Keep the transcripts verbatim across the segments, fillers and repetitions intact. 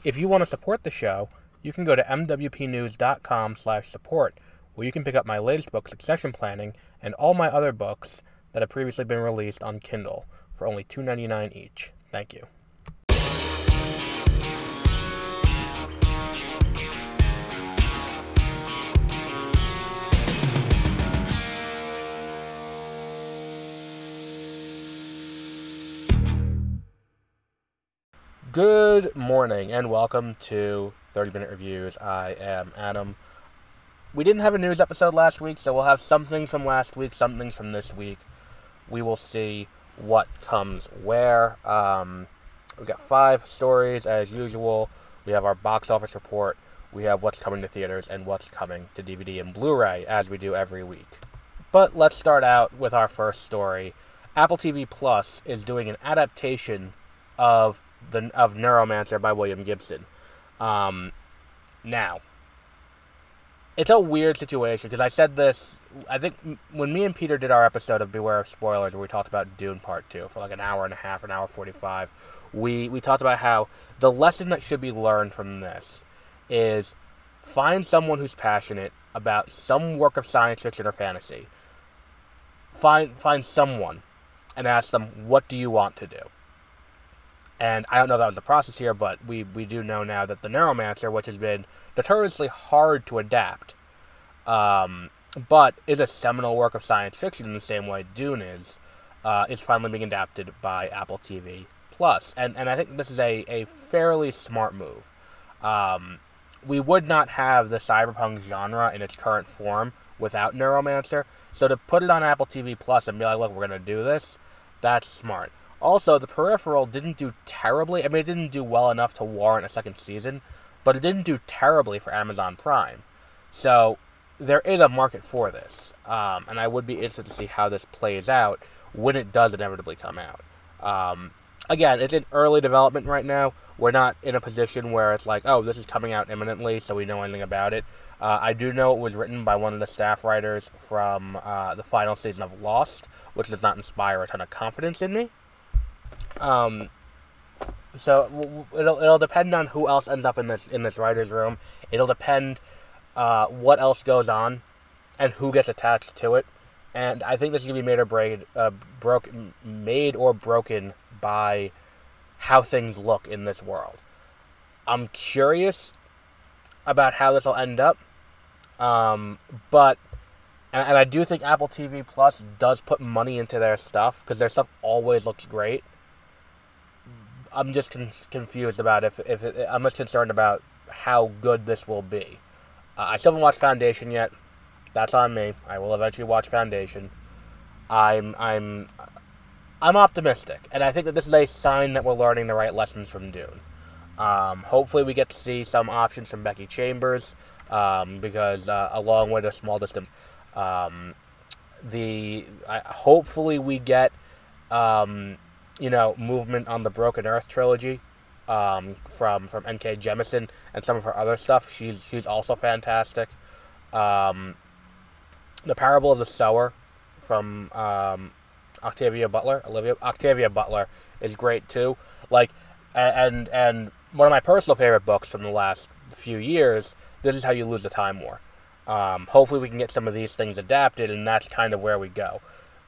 if you want to support the show, you can go to m w p news dot com slash support, where you can pick up my latest book, Succession Planning, and all my other books that have previously been released on Kindle for only two dollars and ninety-nine cents each. Thank you. Good morning and welcome to thirty minute Reviews. I am Adam. We didn't have a news episode last week, so we'll have some things from last week, some things from this week. We will see what comes where. Um, we've got five stories as usual. We have our box office report. We have what's coming to theaters and what's coming to D V D and Blu-ray, as we do every week. But let's start out with our first story. Apple T V Plus is doing an adaptation of the of Neuromancer by William Gibson. Um, now, it's a weird situation, because I said this, I think, when me and Peter did our episode of Beware of Spoilers, where we talked about Dune Part two for like an hour and a half, an hour forty-five, we, we talked about how the lesson that should be learned from this is find someone who's passionate about some work of science fiction or fantasy. Find, find someone and ask them, what do you want to do? And I don't know if that was the process here, but we, we do know now that the Neuromancer, which has been notoriously hard to adapt, um, but is a seminal work of science fiction in the same way Dune is, uh, is finally being adapted by Apple T V Plus. And and I think this is a, a fairly smart move. Um, we would not have the cyberpunk genre in its current form without Neuromancer, so to put it on Apple T V Plus and be like, look, we're going to do this, that's smart. Also, The Peripheral didn't do terribly. I mean, it didn't do well enough to warrant a second season, but it didn't do terribly for Amazon Prime. So, there is a market for this, um, and I would be interested to see how this plays out when it does inevitably come out. Um, again, it's in early development right now. We're not in a position where it's like, oh, this is coming out imminently, so we know anything about it. Uh, I do know it was written by one of the staff writers from uh, the final season of Lost, which does not inspire a ton of confidence in me. Um, so it'll it'll depend on who else ends up in this in this writer's room. It'll depend uh, what else goes on and who gets attached to it. And I think this is gonna be made or break, uh, broke, made or broken by how things look in this world. I'm curious about how this will end up, um, but and, and I do think Apple T V Plus does put money into their stuff because their stuff always looks great. I'm just con- confused about if if it, I'm just concerned about how good this will be. Uh, I still haven't watched Foundation yet. That's on me. I will eventually watch Foundation. I'm I'm I'm optimistic, and I think that this is a sign that we're learning the right lessons from Dune. Um, hopefully, we get to see some options from Becky Chambers, um, because uh, along with a small distance, um, the uh, hopefully we get. Um, you know, movement on the Broken Earth trilogy, um, from, from N K Jemisin and some of her other stuff. She's, she's also fantastic. Um, the Parable of the Sower from, um, Octavia Butler, Olivia, Octavia Butler is great too. Like, and, and one of my personal favorite books from the last few years, This Is How You Lose the Time War. Um, hopefully we can get some of these things adapted, and that's kind of where we go.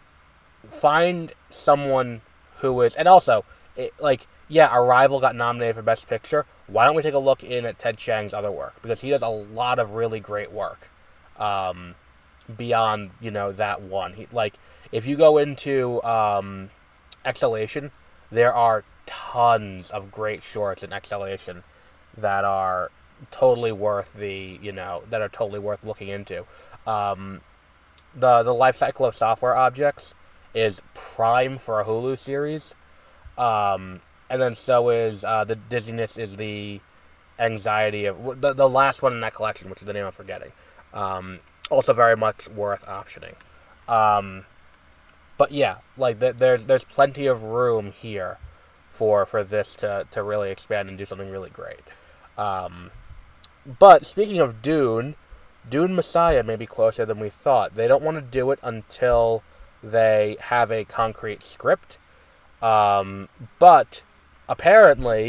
Find someone who is, and also, it, like, yeah, Arrival got nominated for Best Picture. Why don't we take a look in at Ted Chiang's other work? Because he does a lot of really great work, um, beyond, you know, that one. He, like, if you go into um, Exhalation, there are tons of great shorts in Exhalation that are totally worth the, you know, that are totally worth looking into. Um, the the life cycle of software objects is prime for a Hulu series. Um, and then so is uh, the dizziness is the anxiety of the, the last one in that collection, which is the name I'm forgetting. Um, also very much worth optioning. Um, but yeah, like th- there's there's plenty of room here for for this to, to really expand and do something really great. Um, but speaking of Dune, Dune Messiah may be closer than we thought. They don't want to do it until they have a concrete script. Um, but apparently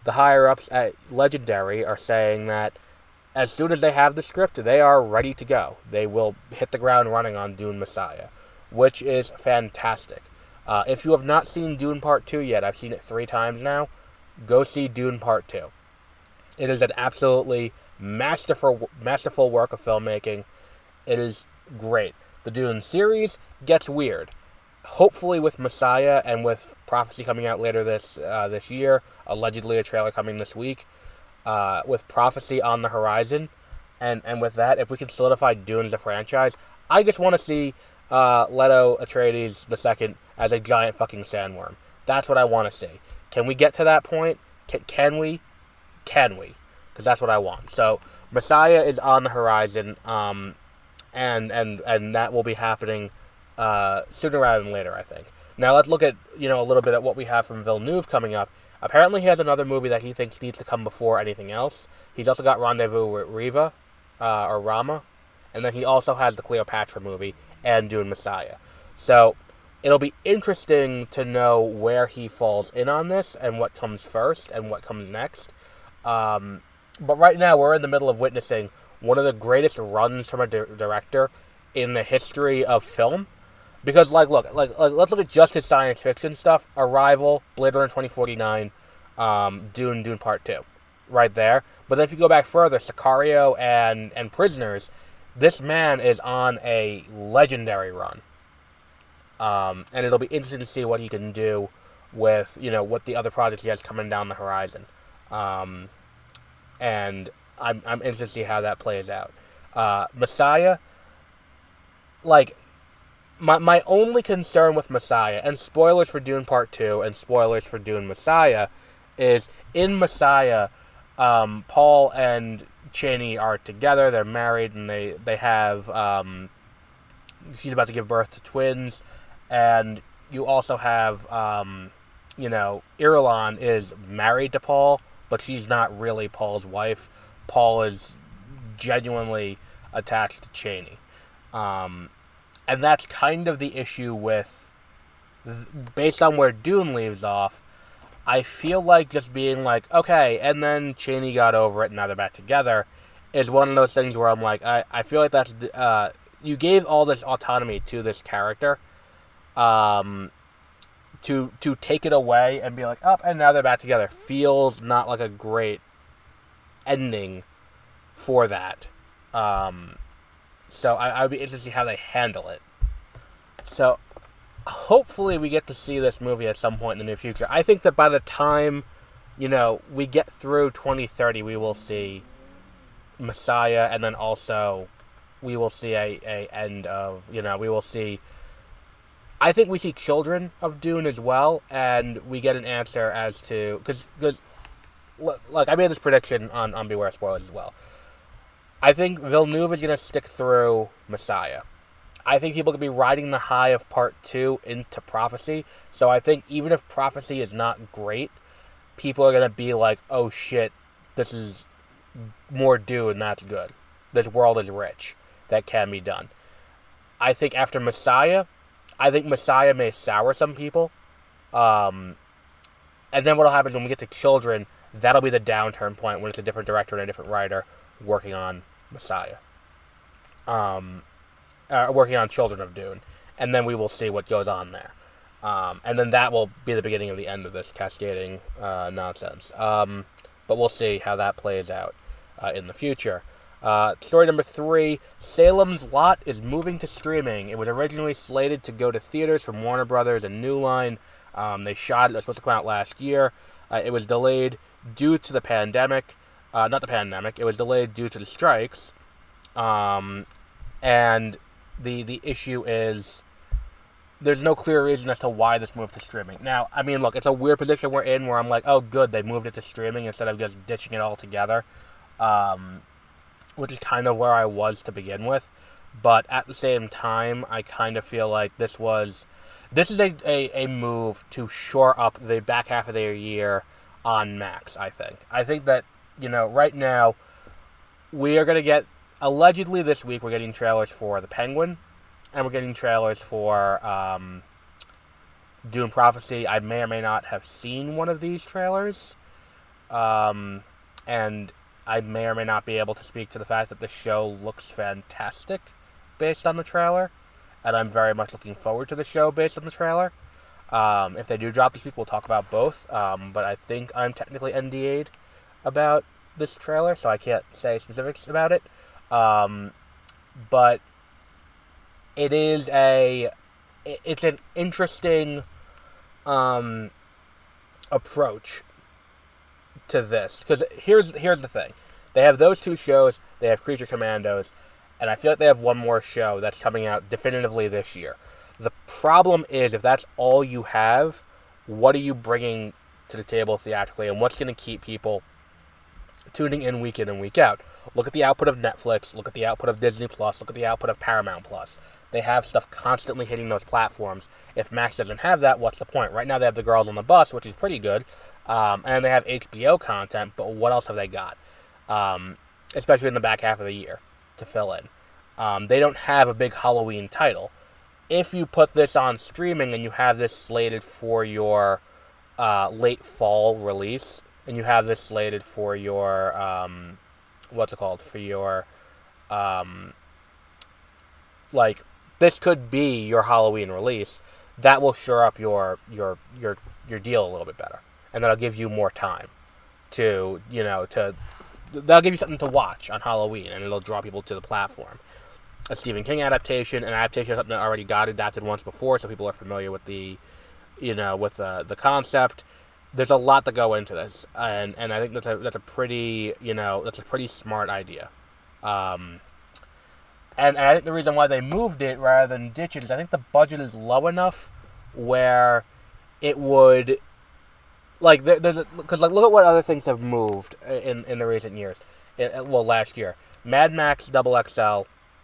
the higher-ups at Legendary are saying that as soon as they have the script, they are ready to go. They will hit the ground running on Dune Messiah, which is fantastic. Uh, if you have not seen Dune Part two yet, I've seen it three times now, go see Dune Part two. It is an absolutely masterful, masterful work of filmmaking. It is great. The Dune series gets weird. Hopefully with Messiah and with Prophecy coming out later this uh, this year, allegedly a trailer coming this week, uh, with Prophecy on the horizon, and, and with that, if we can solidify Dune as a franchise, I just want to see uh, Leto Atreides the second as a giant fucking sandworm. That's what I want to see. Can we get to that point? Can, can we? Can we? Because that's what I want. So Messiah is on the horizon, um, and and and that will be happening uh, sooner rather than later, I think. Now let's look at you know a little bit at what we have from Villeneuve coming up. Apparently, he has another movie that he thinks needs to come before anything else. He's also got Rendezvous with Riva, uh, or Rama, and then he also has the Cleopatra movie and Dune Messiah. So it'll be interesting to know where he falls in on this and what comes first and what comes next. Um, but right now, we're in the middle of witnessing one of the greatest runs from a di- director in the history of film. Because, like, look, like, like, let's look at just his science fiction stuff. Arrival, Blade Runner twenty forty-nine, um, Dune, Dune Part two. Right there. But then if you go back further, Sicario and, and Prisoners, this man is on a legendary run. Um, and it'll be interesting to see what he can do with, you know, what the other projects he has coming down the horizon. Um, and I'm, I'm interested to see how that plays out. Uh, Messiah, like... My my only concern with Messiah, and spoilers for Dune Part two and spoilers for Dune Messiah, is in Messiah, um, Paul and Chani are together, they're married, and they, they have, um, she's about to give birth to twins, and you also have, um, you know, Irulan is married to Paul, but she's not really Paul's wife. Paul is genuinely attached to Chani. Um... And that's kind of the issue with, based on where Dune leaves off, I feel like just being like, okay, and then Chani got over it and now they're back together, is one of those things where I'm like, I, I feel like that's, uh, you gave all this autonomy to this character, um, to, to take it away and be like, oh, and now they're back together, feels not like a great ending for that. Um... So I, I'd be interested to see how they handle it. So hopefully we get to see this movie at some point in the near future. I think that by the time, you know, we get through twenty thirty, we will see Messiah, and then also we will see a, a end of, you know, we will see... I think we see Children of Dune as well, and we get an answer as to... Because, look, I made this prediction on, on Beware Spoilers as well. I think Villeneuve is going to stick through Messiah. I think people could be riding the high of Part two into Prophecy. So I think even if Prophecy is not great, people are going to be like, oh shit, this is more Dune, that's good. This world is rich. That can be done. I think after Messiah, I think Messiah may sour some people. Um, and then what'll happen is when we get to Children, that'll be the downturn point when it's a different director and a different writer working on Messiah. Um, uh, working on Children of Dune. And then we will see what goes on there. Um, and then that will be the beginning of the end of this cascading uh, nonsense. Um, but we'll see how that plays out uh, in the future. Uh, story number three, Salem's Lot is moving to streaming. It was originally slated to go to theaters from Warner Brothers and New Line. Um, they shot it. It was supposed to come out last year. Uh, it was delayed due to the pandemic. Uh, not the pandemic. It was delayed due to the strikes. Um, and the the issue is there's no clear reason as to why this moved to streaming. Now, I mean, look, it's a weird position we're in where I'm like, oh, good, they moved it to streaming instead of just ditching it altogether, um, which is kind of where I was to begin with. But at the same time, I kind of feel like this was... This is a, a, a move to shore up the back half of their year on Max, I think. I think that, you know, right now, we are going to get, allegedly this week, we're getting trailers for The Penguin, and we're getting trailers for um, Dune Prophecy. I may or may not have seen one of these trailers. um, and I may or may not be able to speak to the fact that the show looks fantastic based on the trailer, and I'm very much looking forward to the show based on the trailer. Um, if they do drop this week, we'll talk about both, um, but I think I'm technically N D A'd about this trailer, so I can't say specifics about it. Um, but it is a, it's an interesting um, approach to this, because here's here's the thing: they have those two shows, they have Creature Commandos, and I feel like they have one more show that's coming out definitively this year. The problem is, if that's all you have, what are you bringing to the table theatrically, and what's going to keep people tuning in week in and week out? Look at the output of Netflix, look at the output of Disney Plus, look at the output of Paramount Plus. They have stuff constantly hitting those platforms. If Max doesn't have that, what's the point? Right now they have The Girls on the Bus, which is pretty good, um, and they have H B O content, but what else have they got? Um, especially in the back half of the year to fill in. Um, they don't have a big Halloween title. If you put this on streaming and you have this slated for your uh, late fall release, and you have this slated for your, um, what's it called, for your, um, like, this could be your Halloween release, that will shore up your, your, your, your deal a little bit better. And that'll give you more time to, you know, to, that'll give you something to watch on Halloween, and it'll draw people to the platform. A Stephen King adaptation, an adaptation of something that already got adapted once before, so people are familiar with the, you know, with the the concept. There's a lot to go into this, and and I think that's a that's a pretty, you know, that's a pretty smart idea. Um, and, and I think the reason why they moved it rather than ditch it is I think the budget is low enough where it would, like, there, there's because like look at what other things have moved in in the recent years. It, well, last year, Mad Max Double X L.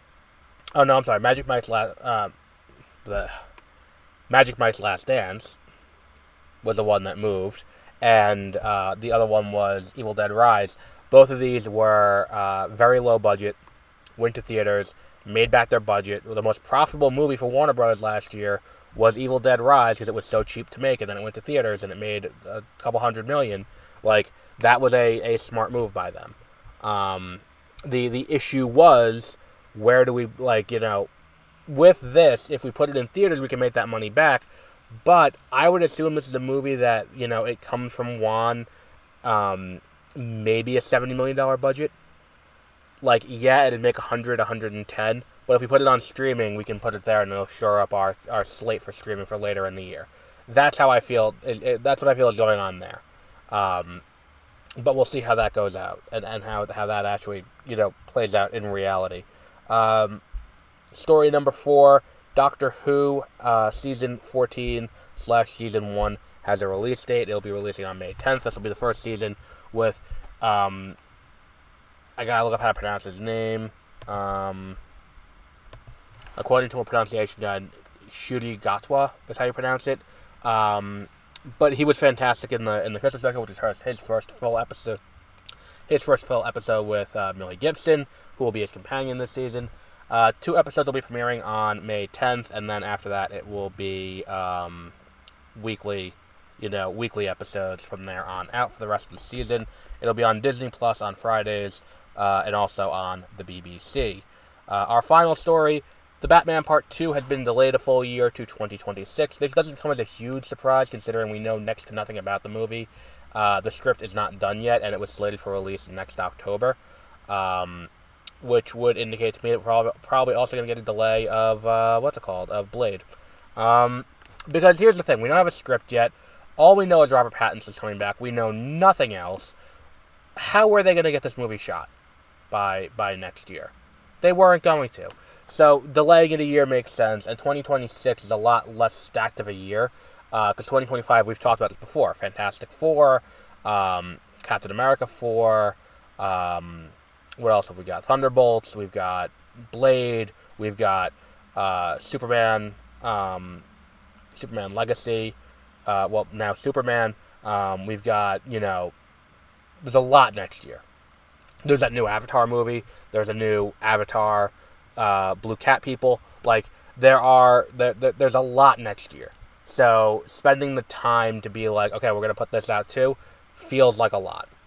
Oh no, I'm sorry. Magic Mike's last, uh, the Magic Mike's Last Dance was the one that moved, and uh, the other one was Evil Dead Rise. Both of these were uh, very low budget, went to theaters, made back their budget. The most profitable movie for Warner Bros. Last year was Evil Dead Rise because it was so cheap to make, and then it went to theaters and it made a couple hundred million. Like, that was a, a smart move by them. Um, the the issue was, where do we, like, you know, with this, if we put it in theaters, we can make that money back. But I would assume this is a movie that, you know, it comes from Juan, um, maybe a seventy million dollars budget. Like, yeah, it'd make one hundred, one hundred ten. But if we put it on streaming, we can put it there and it'll shore up our our slate for streaming for later in the year. That's how I feel. It, it, that's what I feel is going on there. Um, but we'll see how that goes out and, and how, how that actually, you know, plays out in reality. Um, story number four, Doctor Who, uh, season fourteen slash season one has a release date. It'll be releasing on May tenth. This will be the first season with, um, I gotta look up how to pronounce his name. Um, according to a pronunciation guide, Shuri Gatwa is how you pronounce it. Um, but he was fantastic in the in the Christmas special, which is his first full episode. His first full episode with uh, Millie Gibson, who will be his companion this season. Uh, two episodes will be premiering on May tenth, and then after that it will be um, weekly, you know, weekly episodes from there on out for the rest of the season. It'll be on Disney Plus on Fridays, uh, and also on the B B C. Uh, our final story, The Batman Part two has been delayed a full year to twenty twenty-six. This doesn't come as a huge surprise, considering we know next to nothing about the movie. Uh, the script is not done yet, and it was slated for release next October. Um... which would indicate to me that we're probably, probably also going to get a delay of, uh, what's it called, of Blade. Um, because here's the thing, we don't have a script yet. All we know is Robert Pattinson's coming back. We know nothing else. How are they going to get this movie shot by by next year? They weren't going to. So delaying it a year makes sense, and twenty twenty-six is a lot less stacked of a year, because uh, twenty twenty-five, we've talked about this before, Fantastic Four, um, Captain America four, um... what else have we got? Thunderbolts, we've got Blade, we've got uh, Superman, um, Superman Legacy, uh, well, now Superman, um, we've got, you know, there's a lot next year. There's that new Avatar movie, there's a new Avatar, uh, Blue Cat People, like, there are, there, there, there's a lot next year. So, spending the time to be like, okay, we're going to put this out too, feels like a lot.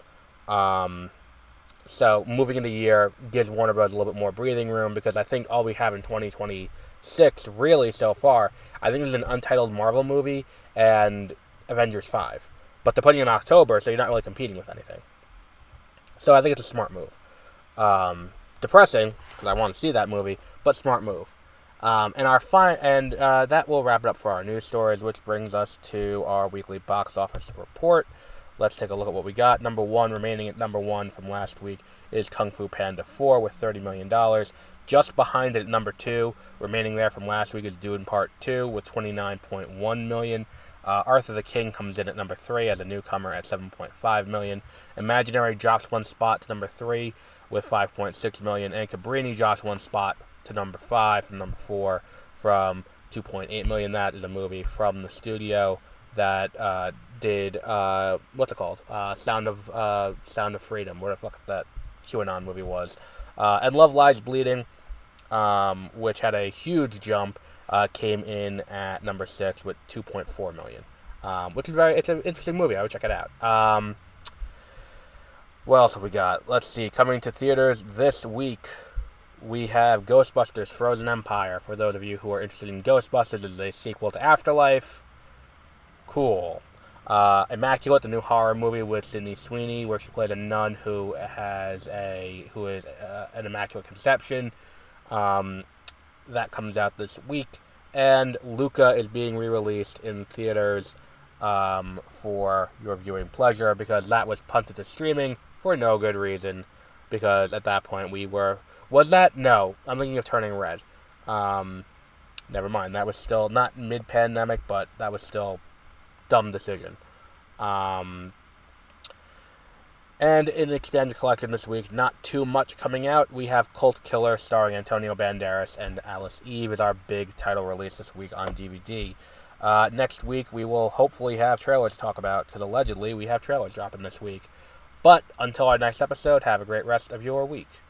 Um, so moving into the year gives Warner Bros. A little bit more breathing room, because I think all we have in twenty twenty-six, really, so far, I think there's an untitled Marvel movie and Avengers five. But they're putting it in October, so you're not really competing with anything. So I think it's a smart move. Um, depressing, because I want to see that movie, but smart move. Um, and our fi- and uh, that will wrap it up for our news stories, which brings us to our weekly box office report. Let's take a look at what we got. Number one, remaining at number one from last week, is Kung Fu Panda four with thirty million dollars. Just behind it at number two, remaining there from last week, is Dune Part two with twenty-nine point one million dollars. Uh, Arthur the King comes in at number three as a newcomer at seven point five million dollars. Imaginary drops one spot to number three with five point six million dollars. And Cabrini drops one spot to number five from number four from two point eight million dollars. That is a movie from the studio that uh, did, uh, what's it called? Uh, Sound of uh, Sound of Freedom, where the fuck that QAnon movie was. Uh, and Love Lies Bleeding, um, which had a huge jump, uh, came in at number six with two point four million dollars, um, which is very, it's an interesting movie. I would check it out. Um, what else have we got? Let's see. Coming to theaters this week, we have Ghostbusters Frozen Empire. For those of you who are interested in Ghostbusters, it's a sequel to Afterlife. Cool. Uh, Immaculate, the new horror movie with Sydney Sweeney, where she plays a nun who has a who is uh, an immaculate conception. Um, that comes out this week, and Luca is being re-released in theaters um, for your viewing pleasure, because that was punted to streaming for no good reason. Because at that point we were was that no? I'm thinking of Turning Red. Um, never mind. That was still not mid-pandemic, but that was still dumb decision. Um, and in the expanded collection this week, not too much coming out. We have Cult Killer starring Antonio Banderas and Alice Eve as our big title release this week on D V D. Uh, next week we will hopefully have trailers to talk about, because allegedly we have trailers dropping this week. But until our next episode, have a great rest of your week.